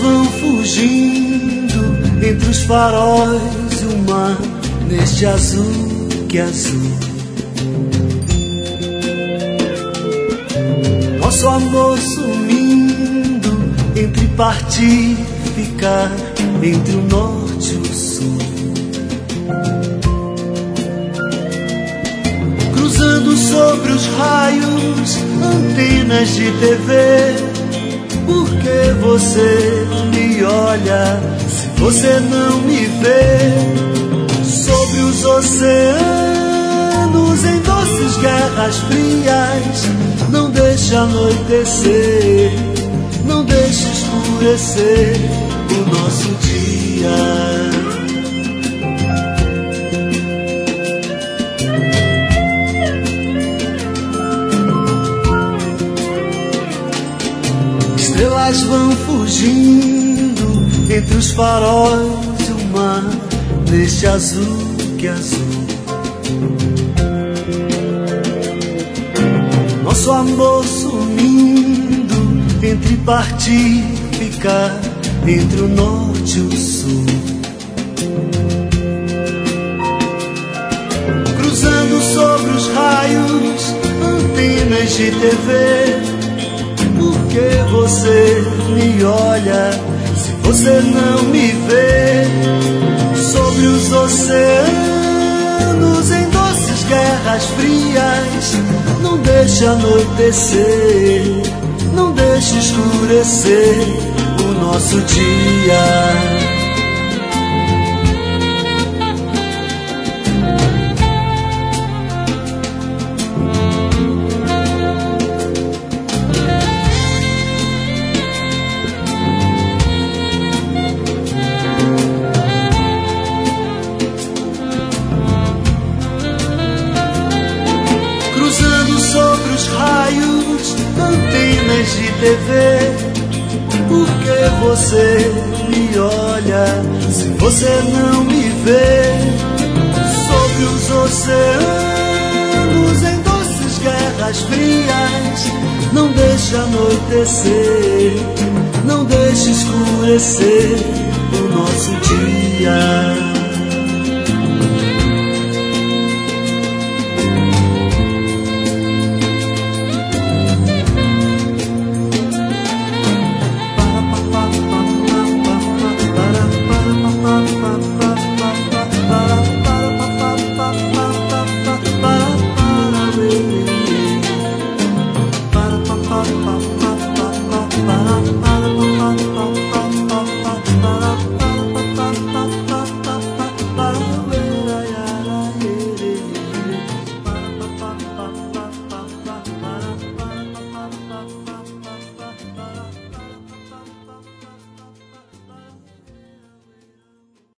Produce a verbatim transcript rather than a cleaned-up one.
vão fugindo entre os faróis e o mar, neste azul que é azul. Nosso amor sumindo entre partir e ficar, entre o norte e o sul. Cruzando sobre os raios, antenas de T V. Por que você me olha se você não me vê? Sobre os oceanos em doces guerras frias, não deixe anoitecer, não deixe escurecer o nosso dia. Estrelas vão fugindo entre os faróis e o mar, neste azul que é azul. Nosso amor sumindo entre partir e ficar, entre o norte e o sul. Cruzando sobre os raios, antenas de T V. Por que você me olha se você não me vê? Sobre os oceanos em doces guerras frias, não deixe anoitecer, não deixe escurecer o nosso dia. Sobre os raios, antenas de T V. Por que você me olha se você não me vê? Sobre os oceanos em doces guerras frias, não deixe anoitecer, não deixe escurecer o nosso dia.